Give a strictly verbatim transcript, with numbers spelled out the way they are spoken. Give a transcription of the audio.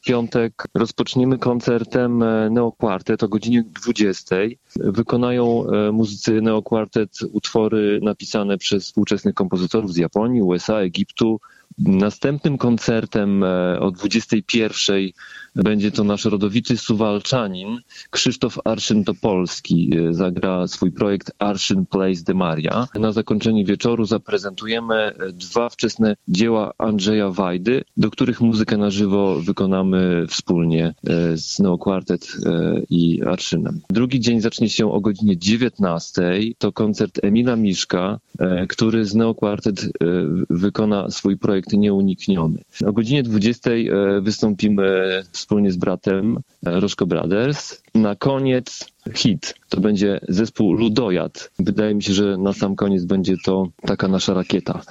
piątek rozpoczniemy koncertem Neo Quartet o godzinie dwudziestej. Wykonają muzycy Neo Quartet utwory napisane przez współczesnych kompozytorów z Japonii, U S A, Egiptu. Następnym koncertem o dwudziestej pierwszej będzie to nasz rodowity Suwalczanin Krzysztof Arszyn-Topolski. Zagra swój projekt Arszyn Plays de Maria. Na zakończenie wieczoru zaprezentujemy dwa wczesne dzieła Andrzeja Wajdy, do których muzykę na żywo wykonamy wspólnie z Neo Quartet i Arszynem. Drugi dzień zacznie się o godzinie dziewiętnastej. To koncert Emila Miszka, który z Neo Quartet wykona swój projekt Nieunikniony. O godzinie dwudziestej wystąpimy wspólnie z bratem Rożko Brothers. Na koniec hit. To będzie zespół Ludojad. Wydaje mi się, że na sam koniec będzie to taka nasza rakieta.